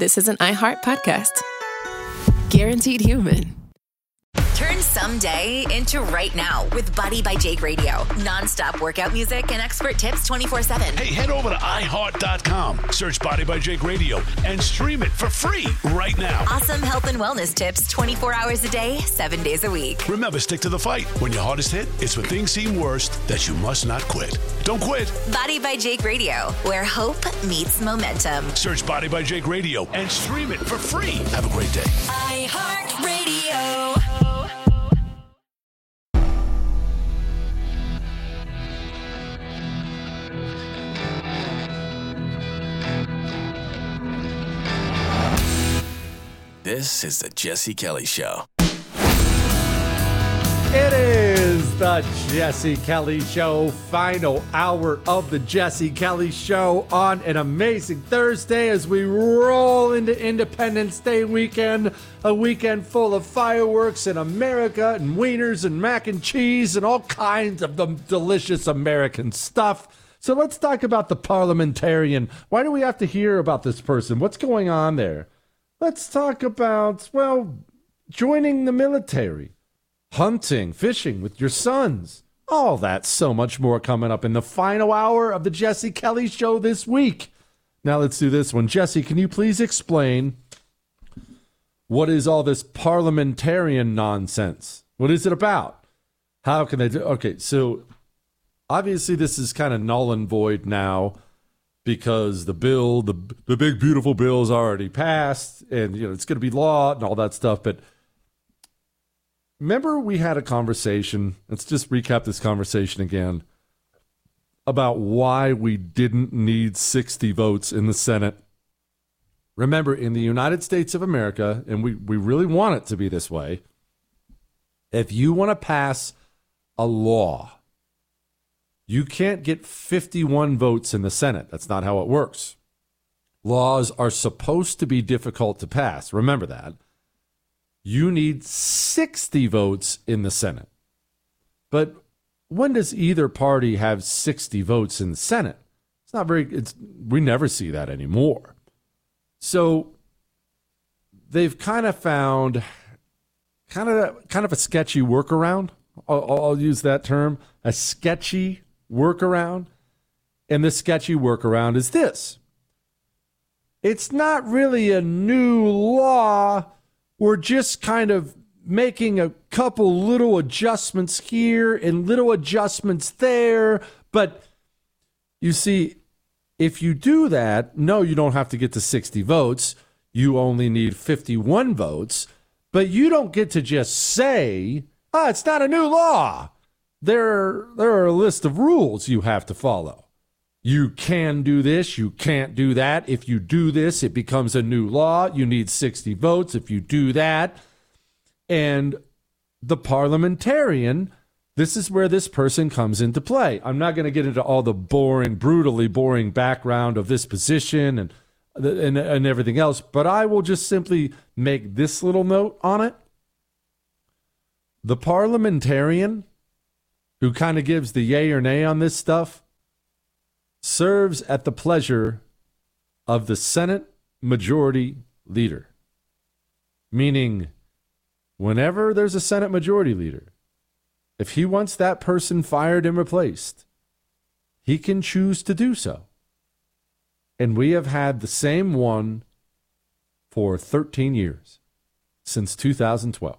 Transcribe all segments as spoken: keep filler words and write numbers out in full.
this is an iHeart podcast. Guaranteed human. Turn someday into right now with Body by Jake Radio. Non-stop workout music and expert tips twenty-four seven. Hey, head over to i heart dot com, search Body by Jake Radio, and stream it for free right now. Awesome health and wellness tips twenty-four hours a day, seven days a week. Remember, stick to the fight. When your hardest hit, it's when things seem worst that you must not quit. Don't quit. Body by Jake Radio, where hope meets momentum. Search Body by Jake Radio and stream it for free. Have a great day. iHeart Radio. This is the Jesse Kelly Show. It is the Jesse Kelly Show, final hour of the Jesse Kelly Show on an amazing Thursday as we roll into Independence Day weekend, a weekend full of fireworks in America and wieners and mac and cheese and all kinds of the delicious American stuff. So let's talk about the parliamentarian. Why do we have to hear about this person? What's going on there? Let's talk about, well, joining the military, hunting, fishing with your sons. All that, so much more coming up in the final hour of the Jesse Kelly Show this week. Now let's do this one. Jesse, can you please explain what is all this parliamentarian nonsense? What is it about? How can they do? Okay, so obviously this is kind of null and void now, because the bill, the the big beautiful bill is already passed, and you know it's going to be law and all that stuff. But remember, we had a conversation. Let's just recap this conversation again about why we didn't need sixty votes in the Senate. Remember, in the United States of America, and we, we really want it to be this way, if you want to pass a law, you can't get fifty-one votes in the Senate. That's not how it works. Laws are supposed to be difficult to pass. Remember that. You need sixty votes in the Senate. But when does either party have sixty votes in the Senate? It's not very, it's, we never see that anymore. So they've kind of found kind of, kind of a sketchy workaround. I'll, I'll use that term, a sketchy workaround. And the sketchy workaround is this. It's not really a new law. We're just kind of making a couple little adjustments here and little adjustments there. But you see, if you do that, no, you don't have to get to sixty votes. You only need fifty-one votes. But you don't get to just say, oh, it's not a new law. There, there are a list of rules you have to follow. You can do this, you can't do that. If you do this, it becomes a new law. You need sixty votes if you do that. And the parliamentarian, this is where this person comes into play. I'm not going to get into all the boring, brutally boring background of this position and, and, and everything else, but I will just simply make this little note on it. The parliamentarian who kind of gives the yay or nay on this stuff serves at the pleasure of the Senate Majority Leader. Meaning, whenever there's a Senate Majority Leader, if he wants that person fired and replaced, he can choose to do so. And we have had the same one for thirteen years, since two thousand twelve.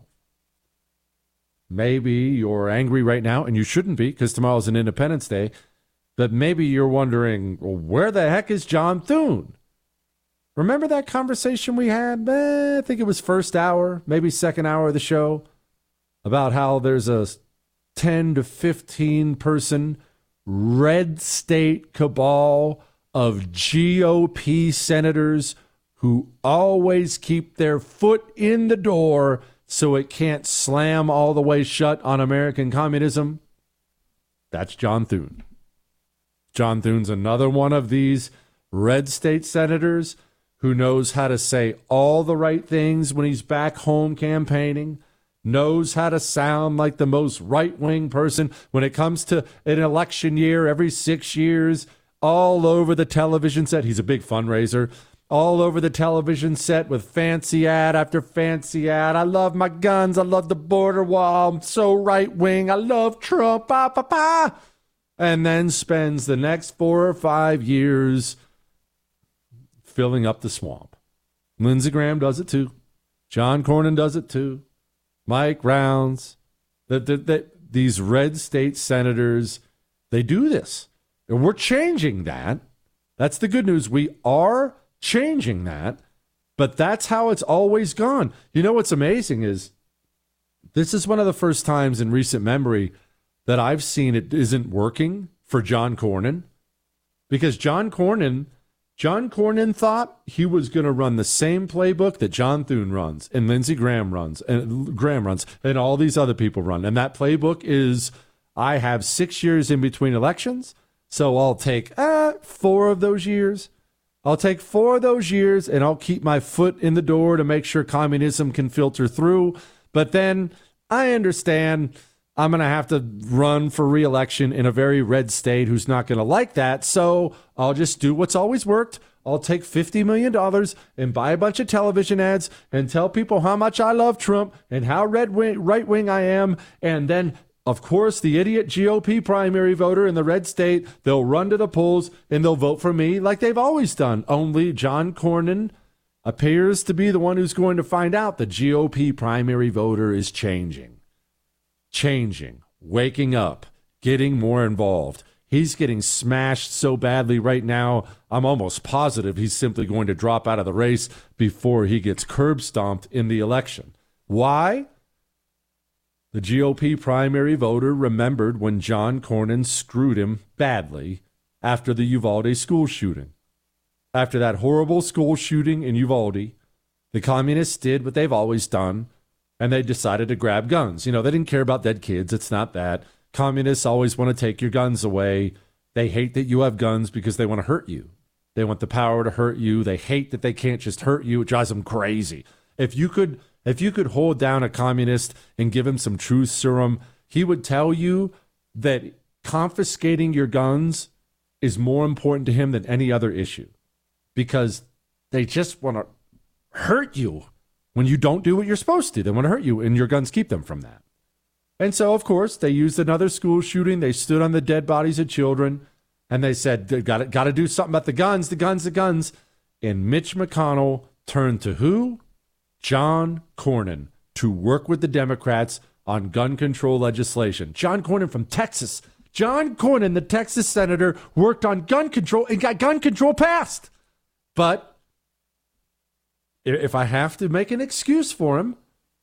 Maybe you're angry right now, and you shouldn't be, because tomorrow's an Independence Day. But maybe you're wondering, well, where the heck is John Thune? Remember that conversation we had? Eh, I think it was first hour, maybe second hour of the show, about how there's a ten to fifteen person red state cabal of G O P senators who always keep their foot in the door so it can't slam all the way shut on American communism. That's John Thune. John Thune's another one of these red state senators who knows how to say all the right things when he's back home campaigning, knows how to sound like the most right-wing person when it comes to an election year every six years, all over the television set. He's a big fundraiser. all over the television set with fancy ad after fancy ad. I love my guns. I love the border wall. I'm so right wing. I love Trump. Bah, bah, bah. And then spends the next four or five years filling up the swamp. Lindsey Graham does it too. John Cornyn does it too. Mike Rounds. The, the, the, these red state senators, they do this. And we're changing that. That's the good news. We are changing that, but that's how it's always gone. You know what's amazing is this is one of the first times in recent memory that I've seen it isn't working for John Cornyn, because John Cornyn, John Cornyn thought he was going to run the same playbook that John Thune runs and Lindsey Graham runs and Graham runs and all these other people run. And that playbook is, I have six years in between elections, so I'll take uh, four of those years. I'll take four of those years and I'll keep my foot in the door to make sure communism can filter through. But then I understand I'm going to have to run for re-election in a very red state who's not going to like that. So I'll just do what's always worked. I'll take fifty million dollars and buy a bunch of television ads and tell people how much I love Trump and how red wing, right wing I am. And then, of course, the idiot G O P primary voter in the red state, they'll run to the polls and they'll vote for me like they've always done. Only John Cornyn appears to be the one who's going to find out the G O P primary voter is changing. Changing, waking up, getting more involved. He's getting smashed so badly right now, I'm almost positive he's simply going to drop out of the race before he gets curb stomped in the election. Why? The G O P primary voter remembered when John Cornyn screwed him badly after the Uvalde school shooting. After that horrible school shooting in Uvalde, the communists did what they've always done, and they decided to grab guns. You know, they didn't care about dead kids. It's not that. Communists always want to take your guns away. They hate that you have guns because they want to hurt you. They want the power to hurt you. They hate that they can't just hurt you. It drives them crazy. If you could, if you could hold down a communist and give him some truth serum, he would tell you that confiscating your guns is more important to him than any other issue, because they just want to hurt you. When you don't do what you're supposed to, they want to hurt you, and your guns keep them from that. And so, of course, they used another school shooting. They stood on the dead bodies of children, and they said, got got to do something about the guns, the guns, the guns. And Mitch McConnell turned to who? John Cornyn, to work with the Democrats on gun control legislation. John Cornyn from Texas. John Cornyn, the Texas senator, worked on gun control and got gun control passed. But if I have to make an excuse for him,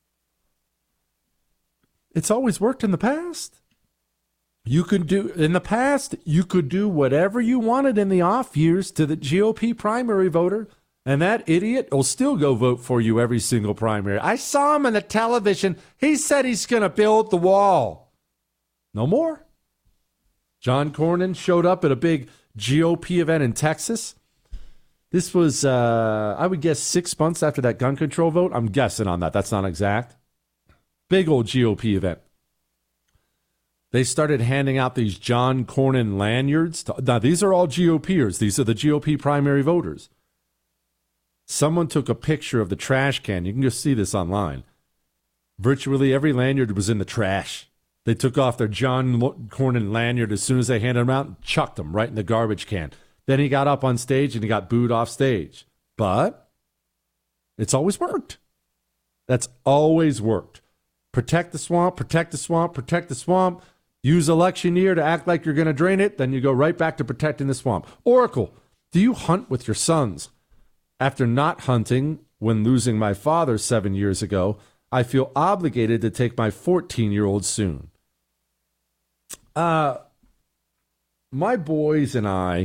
it's always worked in the past. You could do, in the past, you could do whatever you wanted in the off years to the G O P primary voter, and that idiot will still go vote for you every single primary. I saw him on the television. He said he's going to build the wall. No more. John Cornyn showed up at a big G O P event in Texas. This was, uh, I would guess, six months after that gun control vote. I'm guessing on that. That's not exact. Big old G O P event. They started handing out these John Cornyn lanyards. Now, these are all GOPers. These are the G O P primary voters. Someone took a picture of the trash can. You can just see this online. Virtually every lanyard was in the trash. They took off their John Cornyn lanyard as soon as they handed them out and chucked them right in the garbage can. Then he got up on stage and he got booed off stage. But it's always worked. That's always worked. Protect the swamp, protect the swamp, protect the swamp. Use election year to act like you're going to drain it. Then you go right back to protecting the swamp. Oracle, do you hunt with your sons? After not hunting when losing my father seven years ago, I feel obligated to take my fourteen-year-old soon. Uh, my boys and I,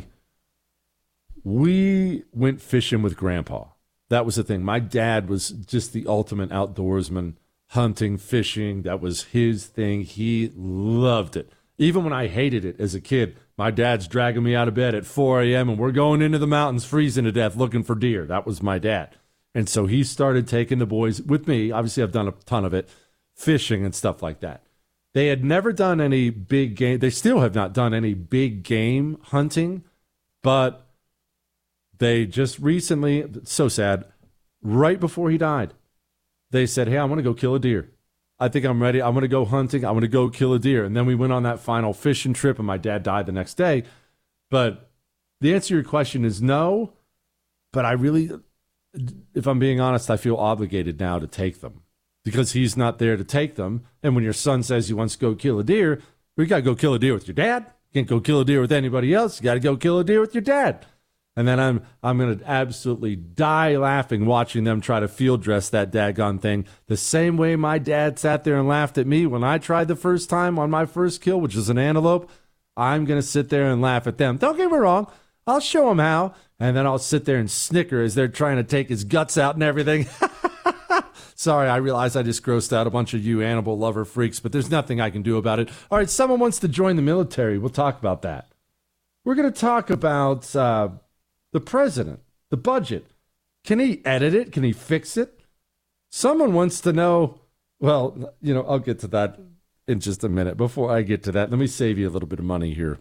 we went fishing with Grandpa. That was the thing. My dad was just the ultimate outdoorsman, hunting, fishing. That was his thing. He loved it. Even when I hated it as a kid, my dad's dragging me out of bed at four a.m. and we're going into the mountains, freezing to death, looking for deer. That was my dad. And so he started taking the boys with me. Obviously, I've done a ton of it, fishing and stuff like that. They had never done any big game. They still have not done any big game hunting, but They just recently, so sad, right before he died, they said, hey, I want to go kill a deer. I think I'm ready. I'm going to go hunting. I'm going to go kill a deer. And then we went on that final fishing trip, and my dad died the next day. But the answer to your question is no. But I really, if I'm being honest, I feel obligated now to take them because he's not there to take them. And when your son says he wants to go kill a deer, we got to go kill a deer with your dad. You can't go kill a deer with anybody else. You got to go kill a deer with your dad. And then I'm I'm going to absolutely die laughing watching them try to field dress that daggone thing the same way my dad sat there and laughed at me when I tried the first time on my first kill, which is an antelope. I'm going to sit there and laugh at them. Don't get me wrong. I'll show them how. And then I'll sit there and snicker as they're trying to take his guts out and everything. Sorry, I realize I just grossed out a bunch of you animal lover freaks, but there's nothing I can do about it. All right, someone wants to join the military. We'll talk about that. We're going to talk about uh, the president, the budget. Can he edit it? Can he fix it? Someone wants to know, well, you know, I'll get to that in just a minute. Before I get to that, let me save you a little bit of money here.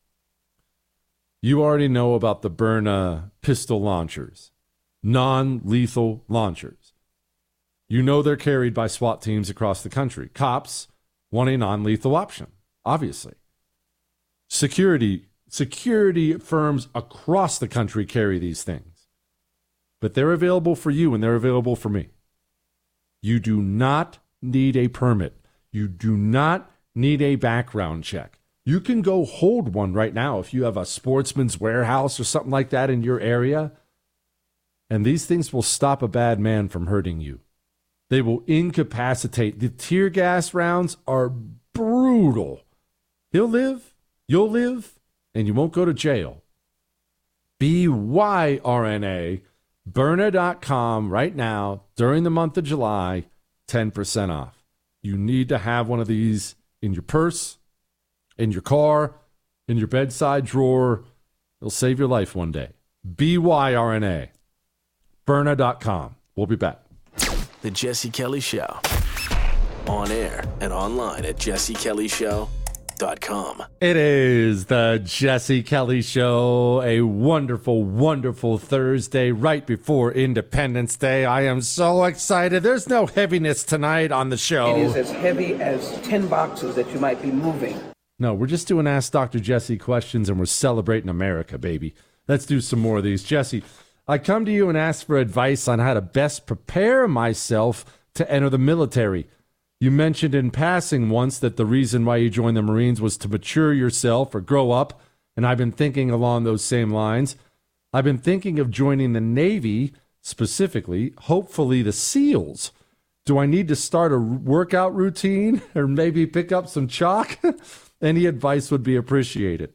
You already know about the Byrna pistol launchers, non-lethal launchers. You know they're carried by SWAT teams across the country. Cops want a non-lethal option, obviously. Security security firms across the country carry these things. But they're available for you and they're available for me. You do not need a permit. You do not need a background check. You can go hold one right now if you have a Sportsman's Warehouse or something like that in your area. And these things will stop a bad man from hurting you. They will incapacitate. The tear gas rounds are brutal. He'll live, you'll live, and you won't go to jail. B Y R N A, Byrna dot com right now during the month of July, ten percent off. You need to have one of these in your purse, in your car, in your bedside drawer. It'll save your life one day. B Y R N A, Byrna dot com. We'll be back. The Jesse Kelly Show. On air and online at jesse kelly show dot com. It is the Jesse Kelly Show, a wonderful, wonderful Thursday right before Independence Day. I am so excited. There's no heaviness tonight on the show. It is as heavy as ten boxes that you might be moving. No, we're just doing Ask Doctor Jesse questions, and we're celebrating America, baby. Let's do some more of these. Jesse, I come to you and ask for advice on how to best prepare myself to enter the military. You mentioned in passing once that the reason why you joined the Marines was to mature yourself or grow up, and I've been thinking along those same lines. I've been thinking of joining the Navy, specifically, hopefully the SEALs. Do I need to start a workout routine or maybe pick up some chalk? Any advice would be appreciated.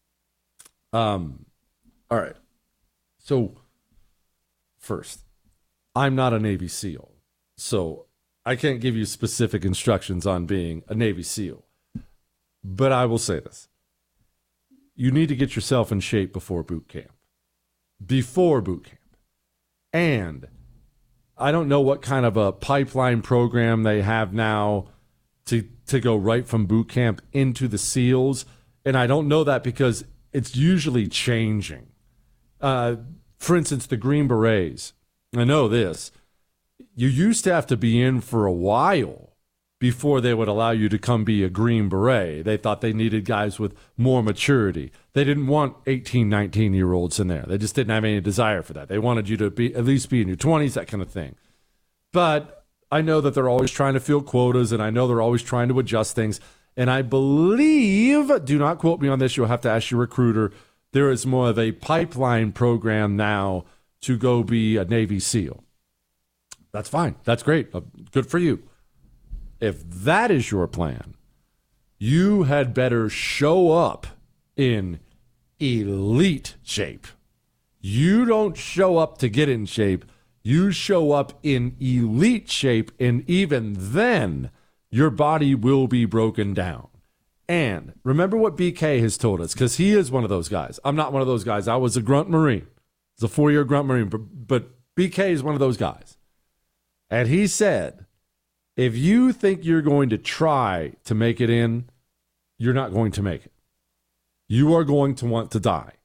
Um, all right. So, first, I'm not a Navy SEAL, so I can't give you specific instructions on being a Navy SEAL. But I will say this. You need to get yourself in shape before boot camp. Before boot camp. And I don't know what kind of a pipeline program they have now to, to go right from boot camp into the SEALs. And I don't know that because it's usually changing. Uh, for instance, the Green Berets. I know this. You used to have to be in for a while before they would allow you to come be a Green Beret. They thought they needed guys with more maturity. They didn't want eighteen, nineteen-year-olds in there. They just didn't have any desire for that. They wanted you to be at least be in your twenties, that kind of thing. But I know that they're always trying to fill quotas, and I know they're always trying to adjust things. And I believe, do not quote me on this, you'll have to ask your recruiter, there is more of a pipeline program now to go be a Navy SEAL. That's fine. That's great. Good for you. If that is your plan, you had better show up in elite shape. You don't show up to get in shape. You show up in elite shape, and even then, your body will be broken down. And remember what B K has told us, because he is one of those guys. I'm not one of those guys. I was a grunt Marine. I was a four-year grunt Marine, but, but B K is one of those guys. And he said, if you think you're going to try to make it in, you're not going to make it. You are going to want to die.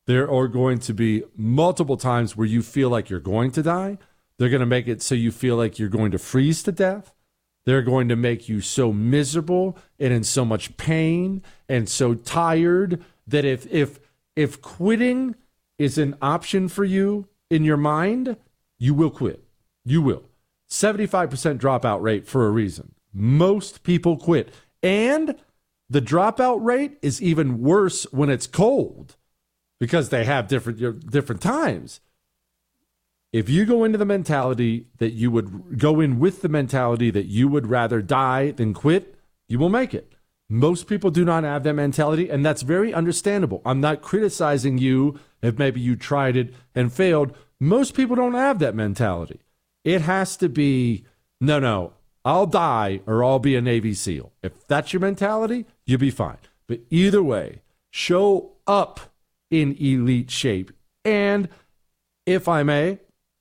There are going to be multiple times where you feel like you're going to die. They're going to make it so you feel like you're going to freeze to death. They're going to make you so miserable and in so much pain and so tired that if if if quitting is an option for you in your mind, you will quit. You will. seventy-five percent dropout rate for a reason. Most people quit. And the dropout rate is even worse when it's cold because they have different different times. If you go into the mentality that you would go in with the mentality that you would rather die than quit, you will make it. Most people do not have that mentality, and that's very understandable. I'm not criticizing you if maybe you tried it and failed. Most people don't have that mentality. It has to be, no, no, I'll die or I'll be a Navy SEAL. If that's your mentality, you'll be fine. But either way, show up in elite shape. And if I may,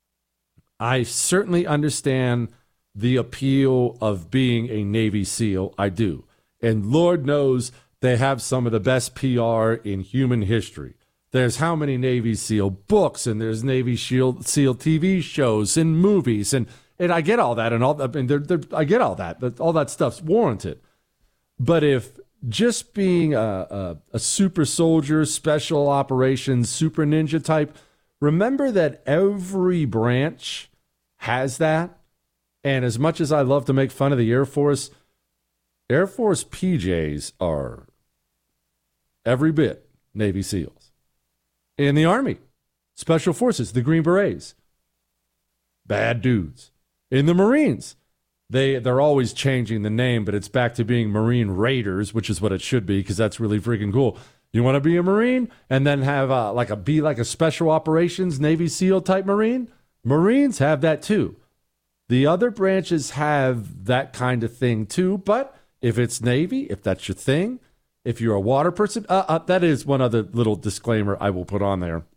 I certainly understand the appeal of being a Navy SEAL. I do. And Lord knows they have some of the best P R in human history. There's how many Navy SEAL books, and there's Navy SEAL, SEAL T V shows and movies. And, and I get all that. And all that. I mean, they're, they're, I get all that. But all that stuff's warranted. But if just being a, a, a super soldier, special operations, super ninja type, remember that every branch has that. And as much as I love to make fun of the Air Force, Air Force P Js are every bit Navy SEALs. In the Army, Special Forces, the Green Berets, bad dudes. In the Marines, they, they're always changing the name, but it's back to being Marine Raiders, which is what it should be because that's really freaking cool. You want to be a Marine and then have a, like a be like a Special Operations Navy SEAL type Marine? Marines have that too. The other branches have that kind of thing too, but if it's Navy, if that's your thing, if you're a water person, uh, uh, that is one other little disclaimer I will put on there.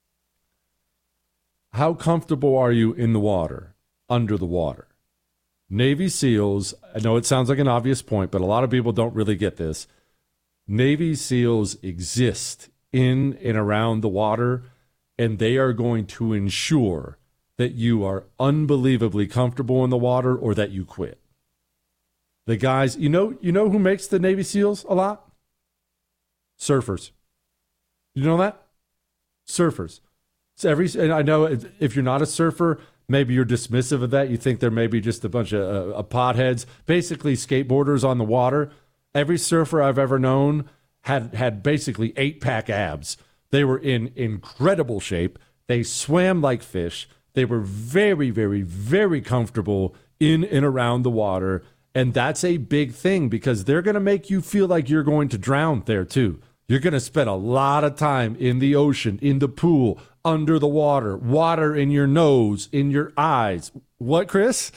How comfortable are you in the water, under the water? Navy SEALs, I know it sounds like an obvious point, but a lot of people don't really get this. Navy SEALs exist in and around the water, and they are going to ensure that you are unbelievably comfortable in the water or that you quit. The guys, you know, you know who makes the Navy SEALs a lot? Surfers. You know that? Surfers. It's every, and I know if you're not a surfer, maybe you're dismissive of that. You think they're maybe just a bunch of uh, potheads, basically skateboarders on the water. Every surfer I've ever known had had basically eight-pack abs. They were in incredible shape. They swam like fish. They were very, very, very comfortable in and around the water. And that's a big thing because they're going to make you feel like you're going to drown there too. You're going to spend a lot of time in the ocean, in the pool, under the water, water in your nose, in your eyes. What, Chris?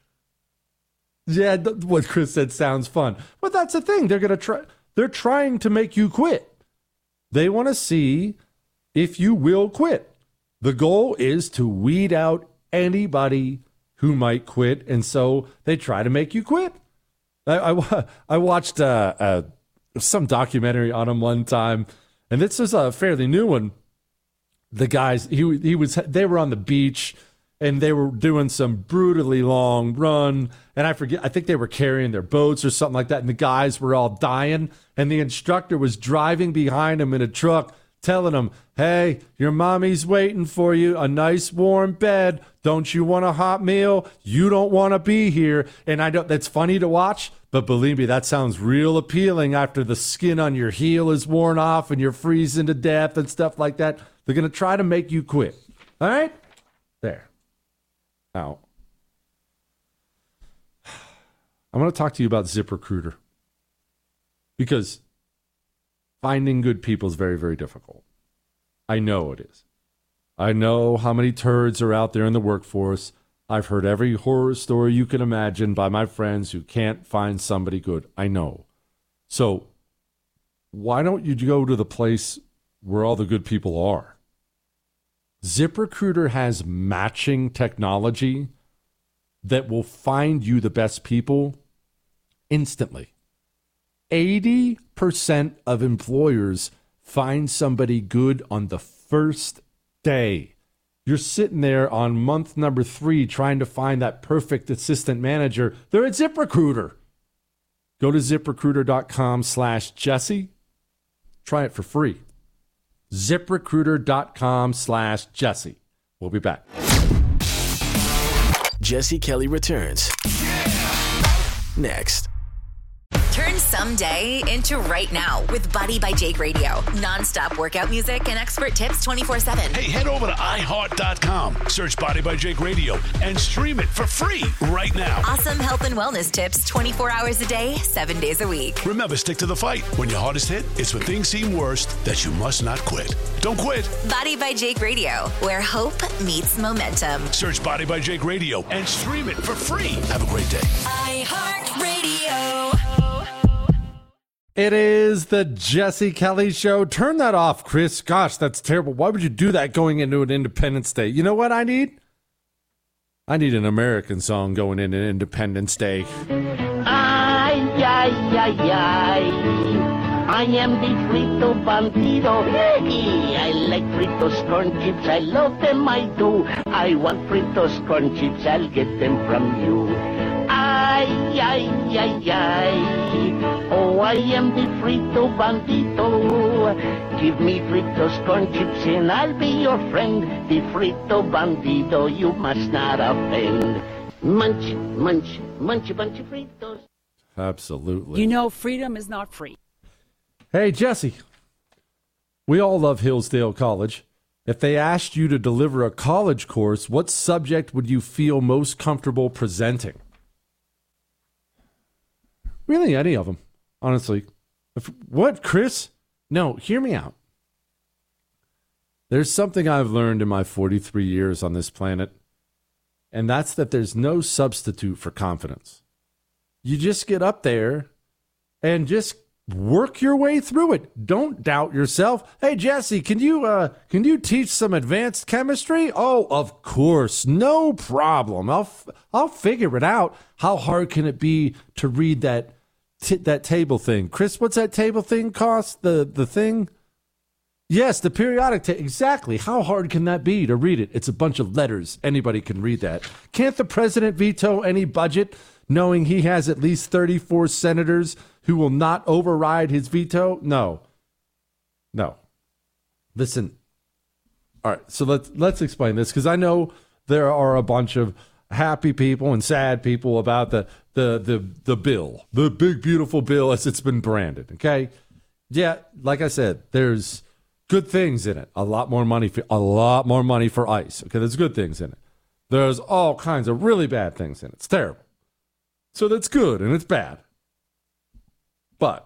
Yeah, th- what Chris said sounds fun. But that's the thing. They're going to try. They're trying to make you quit. They want to see if you will quit. The goal is to weed out anybody who might quit, and so they try to make you quit. I, I, I watched uh, uh, some documentary on him one time, and this is a fairly new one. The guys, he he was, they were on the beach, and they were doing some brutally long run, and I forget, I think they were carrying their boats or something like that, and the guys were all dying, and the instructor was driving behind them in a truck, telling them, hey, your mommy's waiting for you, a nice warm bed. Don't you want a hot meal? You don't want to be here. And I don't, that's funny to watch, but believe me, that sounds real appealing after the skin on your heel is worn off and you're freezing to death and stuff like that. They're going to try to make you quit. All right? There. Now, I'm going to talk to you about ZipRecruiter because finding good people is very, very difficult. I know it is. I know how many turds are out there in the workforce. I've heard every horror story you can imagine by my friends who can't find somebody good. I know. So why don't you go to the place where all the good people are? ZipRecruiter has matching technology that will find you the best people instantly. eighty percent of employers find somebody good on the first day. You're sitting there on month number three trying to find that perfect assistant manager. They're at ZipRecruiter. Go to ZipRecruiter.com slash Jesse. Try it for free. ZipRecruiter.com slash Jesse. We'll be back. Jesse Kelly returns next. Turn someday into right now with Body by Jake Radio. Non-stop workout music and expert tips twenty-four seven. Hey, head over to i heart dot com, search Body by Jake Radio, and stream it for free right now. Awesome health and wellness tips twenty-four hours a day, seven days a week. Remember, stick to the fight. When your hardest hit, it's when things seem worst that you must not quit. Don't quit. Body by Jake Radio, where hope meets momentum. Search Body by Jake Radio and stream it for free. Have a great day. iHeartRadio. It is the Jesse Kelly Show. Turn that off, Chris. Gosh, that's terrible. Why would you do that going into an Independence Day? You know what I need? I need an American song going into Independence Day. Ay, ay, ay, ay. I am the Frito Bandido. Hey, I like Fritos corn chips. I love them, I do. I want Fritos corn chips. I'll get them from you. Ay, ay, ay, ay. Oh, I am the Frito Bandito. Give me Fritos corn chips and I'll be your friend. The Frito Bandido, you must not offend. Munch, munch, munch a bunch of Fritos. Absolutely. You know, freedom is not free. Hey, Jesse. We all love Hillsdale College. If they asked you to deliver a college course, what subject would you feel most comfortable presenting? Really, any of them, honestly. If, what, Chris? No, hear me out. There's something I've learned in my forty-three years on this planet, and that's that there's no substitute for confidence. You just get up there and just work your way through it. Don't doubt yourself. Hey, Jesse, can you uh, can you teach some advanced chemistry? Oh, of course, no problem. I'll f- I'll figure it out. How hard can it be to read that t- that table thing, Chris? What's that table thing cost? The the thing? Yes, the periodic table. Exactly. How hard can that be to read it? It's a bunch of letters. Anybody can read that. Can't the president veto any budget, knowing he has at least thirty-four senators who will not override his veto? No. No. Listen. All right, so let's let's explain this, because I know there are a bunch of happy people and sad people about the the the the bill, the big beautiful bill as it's been branded. Okay, yeah, like I said, there's good things in it. A lot more money for a lot more money for ICE. Okay, there's good things in it. There's all kinds of really bad things in it. It's terrible. So that's good and it's bad. But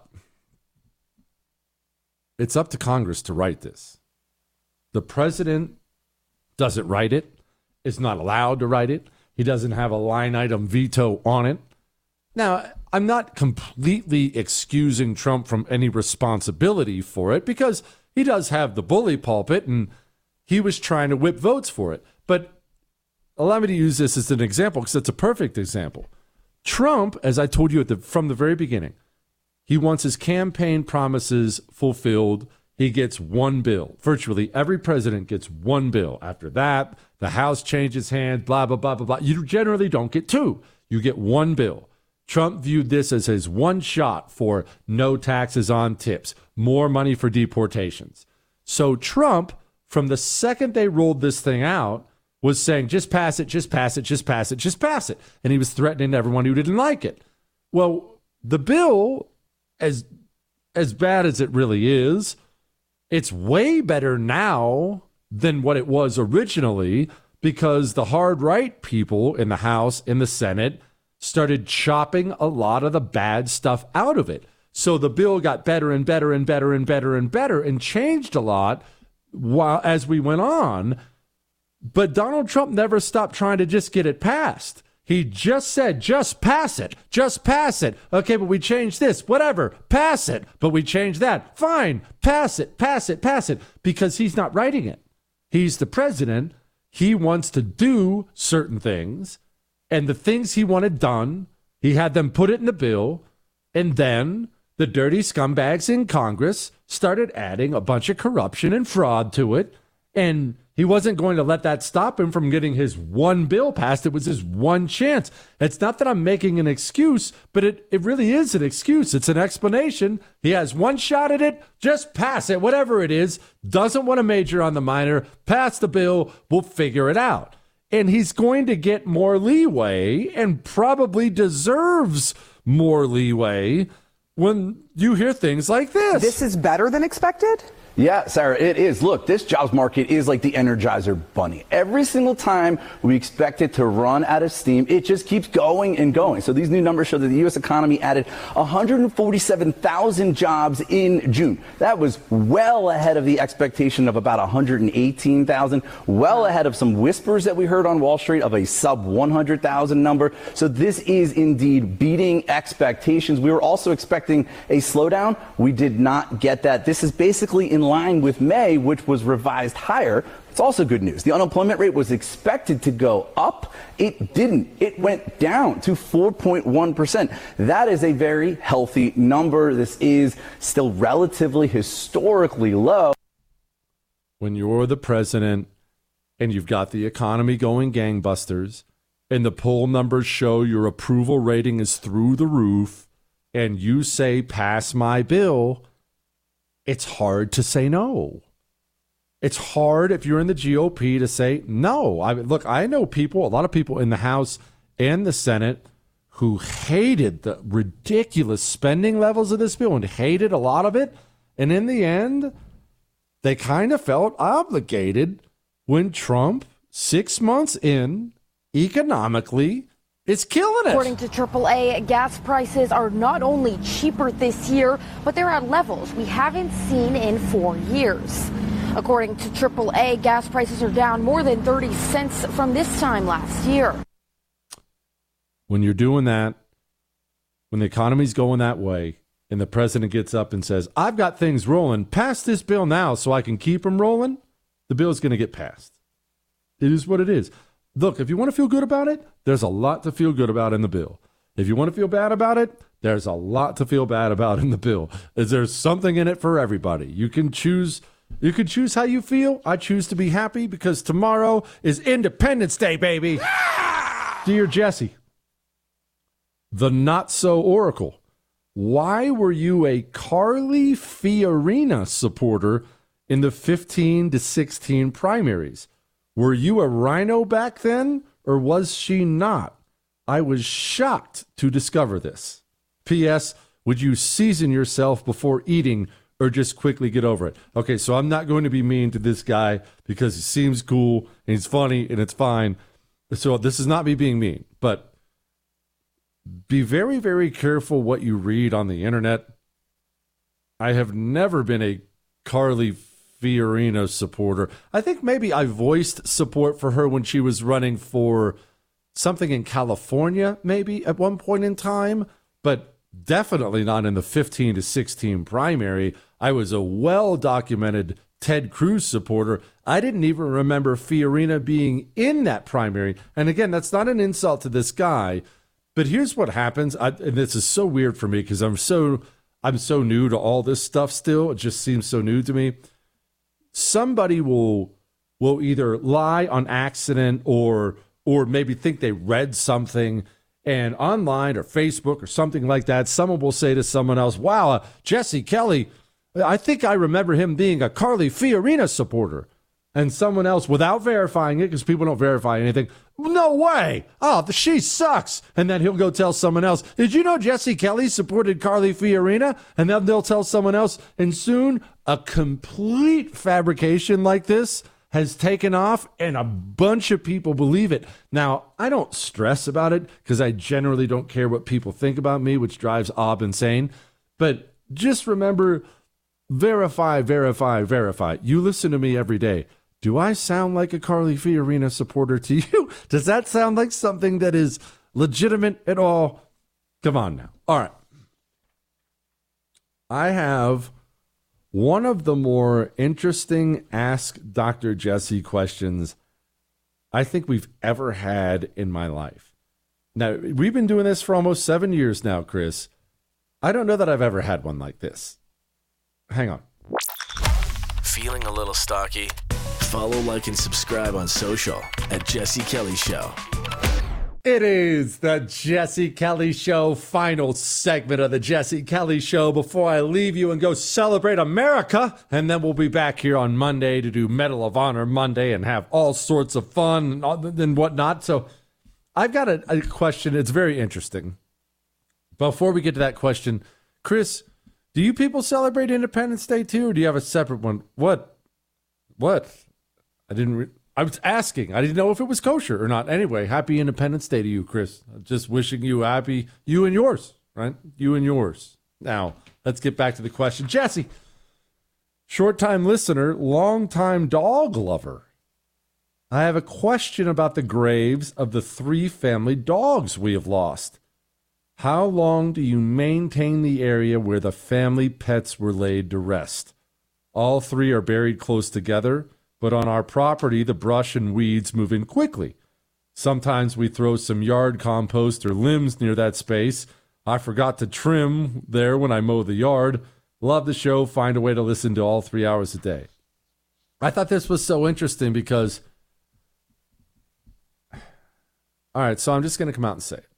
it's up to Congress to write this. The president doesn't write it. Is not allowed to write it. He doesn't have a line item veto on it. Now, I'm not completely excusing Trump from any responsibility for it, because he does have the bully pulpit and he was trying to whip votes for it. But allow me to use this as an example, because it's a perfect example. Trump, as I told you at the, from the very beginning, he wants his campaign promises fulfilled. He gets one bill. Virtually every president gets one bill. After that, the House changes hands, blah, blah, blah, blah, blah. You generally don't get two. You get one bill. Trump viewed this as his one shot for no taxes on tips, more money for deportations. So Trump, from the second they rolled this thing out, was saying, just pass it, just pass it, just pass it, just pass it. And he was threatening everyone who didn't like it. Well, the bill, as as bad as it really is, it's way better now than what it was originally, because the hard right people in the House, in the Senate, started chopping a lot of the bad stuff out of it. So the bill got better and better and better and better and better and changed a lot while as we went on. But Donald Trump never stopped trying to just get it passed. He just said, just pass it, just pass it. Okay, but we changed this, whatever, pass it. But we changed that, fine, pass it, pass it, pass it, because he's not writing it. He's the president. He wants to do certain things, and the things he wanted done, he had them put it in the bill, and then the dirty scumbags in Congress started adding a bunch of corruption and fraud to it, and he wasn't going to let that stop him from getting his one bill passed. It was his one chance. It's not that I'm making an excuse, but it, it really is an excuse. It's an explanation. He has one shot at it. Just pass it, whatever it is. Doesn't want to major on the minor. Pass the bill. We'll figure it out. And he's going to get more leeway and probably deserves more leeway when you hear things like this. This is better than expected? Yeah, Sarah, it is. Look, this jobs market is like the Energizer Bunny. Every single time we expect it to run out of steam, it just keeps going and going. So these new numbers show that the U S economy added one hundred forty-seven thousand jobs in June. That was well ahead of the expectation of about one hundred eighteen thousand, well ahead of some whispers that we heard on Wall Street of a sub one hundred thousand number. So this is indeed beating expectations. We were also expecting a slowdown. We did not get that. This is basically in line with May, which was revised higher. It's also good news. The unemployment rate was expected to go up. It didn't. It went down to four point one percent. That is a very healthy number. This is still relatively historically low. When you're the president and you've got the economy going gangbusters and the poll numbers show your approval rating is through the roof and you say, pass my bill, it's hard to say no. It's hard if you're in the G O P to say no. I mean, look, I know people, a lot of people in the House and the Senate who hated the ridiculous spending levels of this bill and hated a lot of it. And in the end, they kind of felt obligated when Trump, six months in, economically, it's killing it. According to triple A, gas prices are not only cheaper this year, but they're at levels we haven't seen in four years. According to triple A, gas prices are down more than thirty cents from this time last year. When you're doing that, when the economy's going that way, and the president gets up and says, I've got things rolling, pass this bill now so I can keep them rolling, the bill's going to get passed. It is what it is. Look, if you want to feel good about it, there's a lot to feel good about in the bill. If you want to feel bad about it, there's a lot to feel bad about in the bill. Is there's something in it for everybody. You can choose you can choose how you feel. I choose to be happy because tomorrow is Independence Day, baby. Dear Jesse, the not-so oracle, why were you a Carly Fiorina supporter in the fifteen to sixteen primaries? Were you a rhino back then, or was she not? I was shocked to discover this. P S. Would you season yourself before eating or just quickly get over it? Okay, so I'm not going to be mean to this guy because he seems cool and he's funny and it's fine. So this is not me being mean, but be very, very careful what you read on the internet. I have never been a Carly Fiorina supporter. I think maybe I voiced support for her when she was running for something in California, maybe at one point in time, but definitely not in the fifteen to sixteen primary. I was a well-documented Ted Cruz supporter. I didn't even remember Fiorina being in that primary. And again, that's not an insult to this guy, but here's what happens. I, and this is so weird for me because I'm so I'm so new to all this stuff still. It just seems so new to me. Somebody will will either lie on accident or or maybe think they read something, and online or Facebook or something like that, someone will say to someone else, wow, uh, Jesse Kelly, I think I remember him being a Carly Fiorina supporter. And someone else, without verifying it, because people don't verify anything, no way. Oh, she sucks. And then he'll go tell someone else, did you know Jesse Kelly supported Carly Fiorina? And then they'll tell someone else. And soon a complete fabrication like this has taken off and a bunch of people believe it. Now, I don't stress about it because I generally don't care what people think about me, which drives Ob insane. But just remember, verify, verify, verify. You listen to me every day. Do I sound like a Carly Fiorina supporter to you? Does that sound like something that is legitimate at all? Come on now. All right. I have one of the more interesting Ask Doctor Jesse questions I think we've ever had in my life. Now, we've been doing this for almost seven years now, Chris. I don't know that I've ever had one like this. Hang on. Feeling a little stocky? Follow, like, and subscribe on social at Jesse Kelly Show. It is the Jesse Kelly Show, final segment of the Jesse Kelly Show before I leave you and go celebrate America. And then we'll be back here on Monday to do Medal of Honor Monday and have all sorts of fun and, all, and whatnot. So I've got a, a question. It's very interesting. Before we get to that question, Chris, do you people celebrate Independence Day too, or do you have a separate one? What? What? I didn't... Re- I was asking. I didn't know if it was kosher or not. Anyway, happy Independence Day to you, Chris. Just wishing you happy, you and yours, right? You and yours. Now, let's get back to the question. Jesse, short-time listener, long-time dog lover. I have a question about the graves of the three family dogs we have lost. How long do you maintain the area where the family pets were laid to rest? All three are buried close together, but on our property, the brush and weeds move in quickly. Sometimes we throw some yard compost or limbs near that space. I forgot to trim there when I mow the yard. Love the show. Find a way to listen to all three hours a day. I thought this was so interesting because... All right, so I'm just going to come out and say it.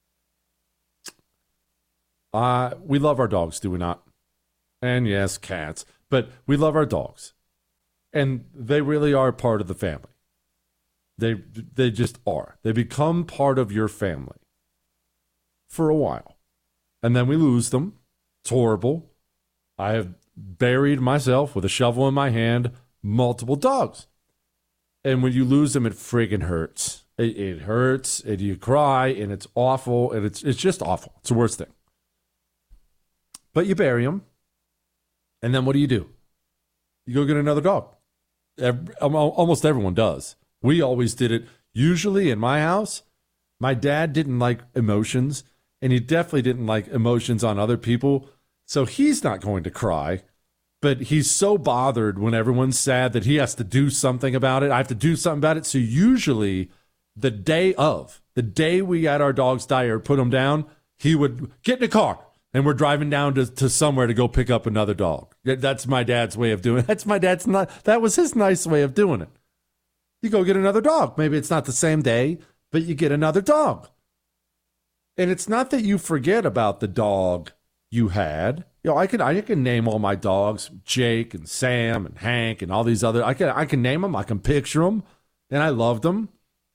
Uh, we love our dogs, do we not? And yes, cats. But we love our dogs. And they really are part of the family. They they just are. They become part of your family for a while. And then we lose them. It's horrible. I have buried myself with a shovel in my hand multiple dogs. And when you lose them, it friggin' hurts. It, it hurts, and you cry, and it's awful, and it's it's just awful. It's the worst thing. But you bury them, and then what do you do? You go get another dog. Every, almost everyone does. We always did it. Usually in my house, my dad didn't like emotions, and he definitely didn't like emotions on other people, so he's not going to cry. But he's so bothered when everyone's sad that he has to do something about it. I have to do something about it. So usually the day of, the day we had our dogs die or put them down, he would get in a car. And we're driving down to, to somewhere to go pick up another dog. That's my dad's way of doing it. That's my dad's not. That was his nice way of doing it. You go get another dog. Maybe it's not the same day, but you get another dog. And it's not that you forget about the dog you had. You know, I can I can name all my dogs, Jake and Sam and Hank and all these other. I can I can name them. I can picture them, and I loved them.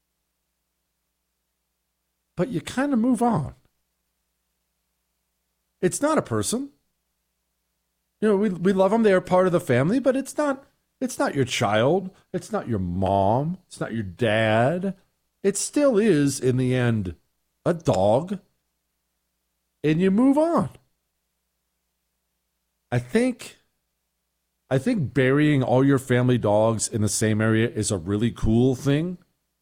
But you kind of move on. It's not a person. You know, we we love them. They are part of the family, but it's not it's not your child. It's not your mom. It's not your dad. It still is, in the end, a dog. And you move on. I think I think burying all your family dogs in the same area is a really cool thing.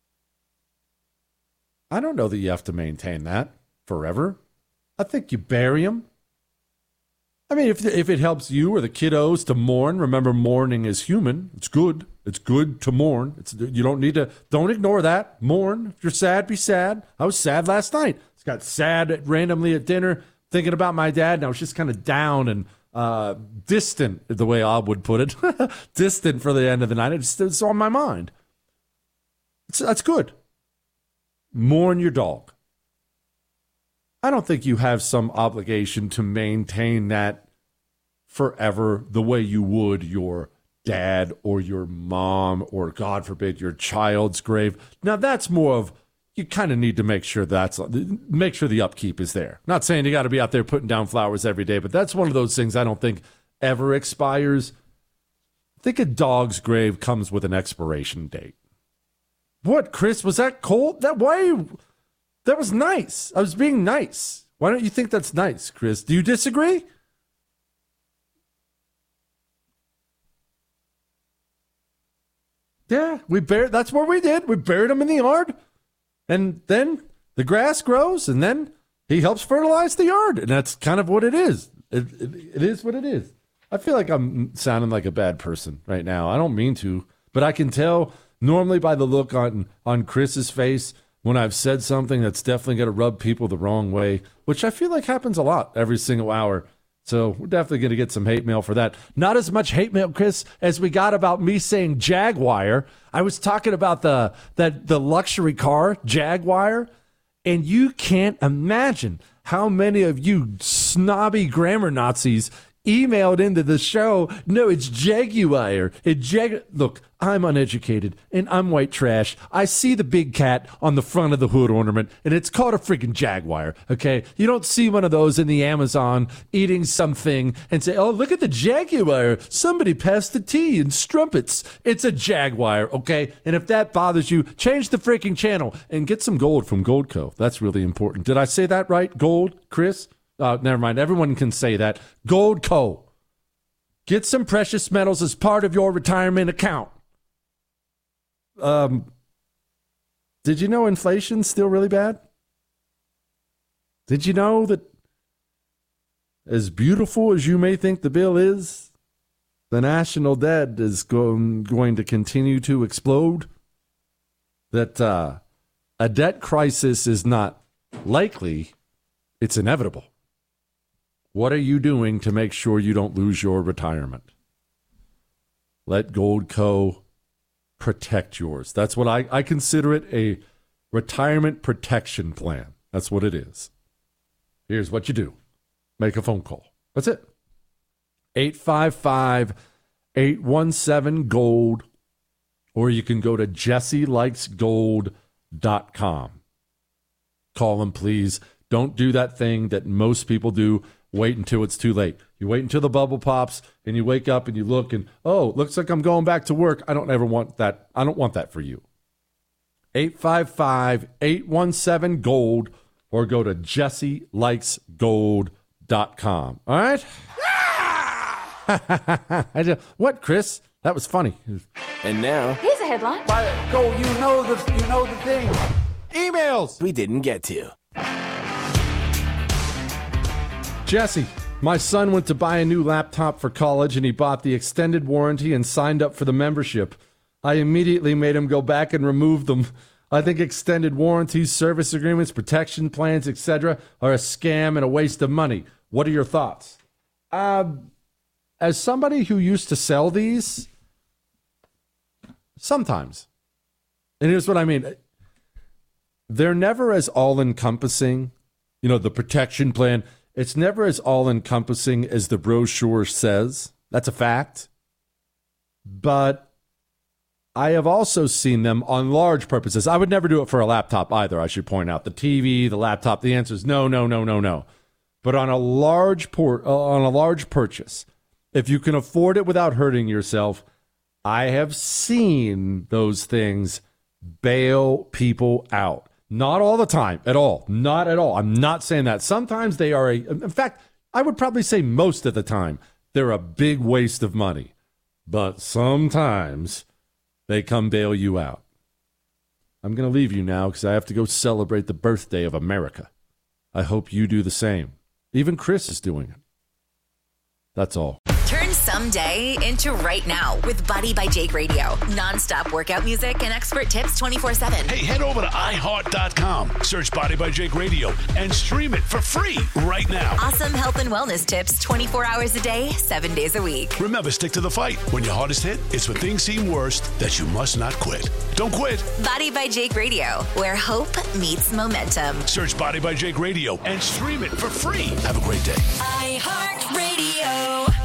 I don't know that you have to maintain that forever. I think you bury them. I mean, if if it helps you or the kiddos to mourn, remember mourning is human. It's good. It's good to mourn. It's you don't need to, don't ignore that. Mourn. If you're sad, be sad. I was sad last night. I got sad randomly at dinner thinking about my dad, and I was just kind of down and uh, distant, the way I would put it. Distant for the end of the night. It's, it's on my mind. It's, that's good. Mourn your dog. I don't think you have some obligation to maintain that forever the way you would your dad or your mom or, God forbid, your child's grave. Now, that's more of, you kind of need to make sure that's, make sure the upkeep is there. Not saying you got to be out there putting down flowers every day, but that's one of those things I don't think ever expires. I think a dog's grave comes with an expiration date. What, Chris? Was that cold? That why? That was nice. I was being nice. Why don't you think that's nice, Chris? Do you disagree? Yeah, we buried. That's what we did. We buried him in the yard, and then the grass grows, and then he helps fertilize the yard, and that's kind of what it is. It, it, it is what it is. I feel like I'm sounding like a bad person right now. I don't mean to, but I can tell normally by the look on on Chris's face when I've said something that's definitely going to rub people the wrong way, which I feel like happens a lot every single hour. So we're definitely going to get some hate mail for that. Not as much hate mail, Chris, as we got about me saying Jaguar. I was talking about the that the luxury car, Jaguar, and you can't imagine how many of you snobby grammar Nazis emailed into the show. No, it's Jaguar. It Jag- Look, I'm uneducated and I'm white trash. I see the big cat on the front of the hood ornament, and it's called a freaking Jaguar. Okay, you don't see one of those in the Amazon eating something and say, "Oh, look at the Jaguar! Somebody passed the tea and strumpets." It's a Jaguar. Okay, and if that bothers you, change the freaking channel and get some gold from Goldco. That's really important. Did I say that right? Gold, Chris? Uh, never mind. Everyone can say that. Goldco. Get some precious metals as part of your retirement account. Um, did you know inflation's still really bad? Did you know that as beautiful as you may think the bill is, the national debt is going, going to continue to explode? That uh, a debt crisis is not likely, it's inevitable. What are you doing to make sure you don't lose your retirement? Let Goldco protect yours. That's what I, I consider it, a retirement protection plan. That's what it is. Here's what you do. Make a phone call. That's it. eight five five, eight one seven, GOLD, or you can go to jesse likes gold dot com. Call them, please. Don't do that thing that most people do. Wait until it's too late. You wait until the bubble pops and you wake up and you look and, oh, looks like I'm going back to work. I don't ever want that. I don't want that for you. eight five five, eight one seven, GOLD or go to jesse likes gold dot com. All right? I just, what, Chris? That was funny. And now, Here's a headline. Go, you know the, you know the thing. Emails we didn't get to. Jesse, my son went to buy a new laptop for college and he bought the extended warranty and signed up for the membership. I immediately made him go back and remove them. I think extended warranties, service agreements, protection plans, et cetera are a scam and a waste of money. What are your thoughts? Uh, as somebody who used to sell these, sometimes. And here's what I mean. They're never as all-encompassing. You know, the protection plan, it's never as all-encompassing as the brochure says. That's a fact. But I have also seen them on large purposes. I would never do it for a laptop either, I should point out. The T V, the laptop, the answer is no, no, no, no, no. But on a large port, uh, on a large purchase, if you can afford it without hurting yourself, I have seen those things bail people out. Not all the time at all. Not at all. I'm not saying that. Sometimes they are a, in fact, I would probably say most of the time, they're a big waste of money. But sometimes they come bail you out. I'm going to leave you now because I have to go celebrate the birthday of America. I hope you do the same. Even Chris is doing it. That's all. Turn someday into right now with Body by Jake Radio. Non-stop workout music and expert tips twenty-four seven. Hey, head over to i heart dot com, search Body by Jake Radio, and stream it for free right now. Awesome health and wellness tips twenty-four hours a day, seven days a week. Remember, stick to the fight. When your hardest hit, it's when things seem worst that you must not quit. Don't quit. Body by Jake Radio, where hope meets momentum. Search Body by Jake Radio and stream it for free. Have a great day. iHeartRadio.